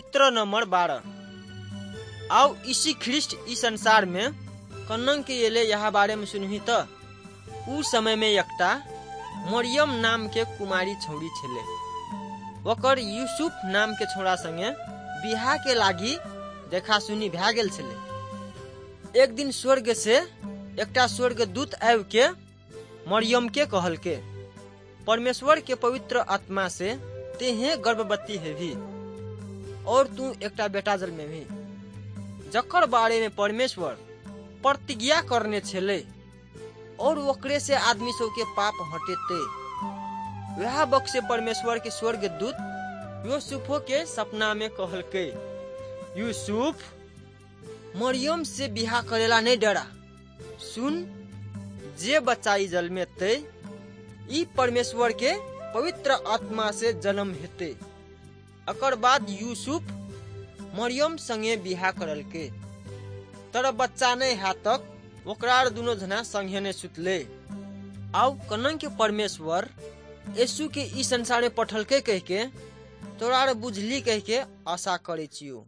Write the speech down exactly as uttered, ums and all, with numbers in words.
पवित्र नंबर बारह। आओ इसी ख्रिस्ट इस संसार में कन्नन के येले यह बारे में सुनही त उ समय में एकटा मरियम नाम के कुमारी छौड़ी छले। ओकर यूसुफ नाम के छोड़ा संगे बिहा के लागी देखा सुनी भा गेल छले। एक दिन स्वर्ग से एकटा स्वर्गदूत आबि के मरियम के कहल के, परमेश्वर के पवित्र आत्मा से तेहे गर्भवती हेभी और तू एकटा बेटा जन्मे भी, जकर बारे में परमेश्वर प्रतिज्ञा करने छले और ओकरे से आदमी सब के पाप हटेते। वह बक से परमेश्वर के स्वर्गदूत यूसुफो के सपना में कहल के, यूसुफ मरियम से बिहा करेला नहीं डरा। सुन, जे बच्चाई जन्मे ते ई परमेश्वर के पवित्र आत्मा से जन्म हेते। अकर बाद यूसुफ मरियम संगे बिहा करल के, तर बच्चा नहीं हा तक ओकरा दोनों जना संगे ने सुतले। आउ कन्नन के परमेश्वर यीशु के इस संसार में पठल के कह के तोरा बुझली कह के आशा करे छियो।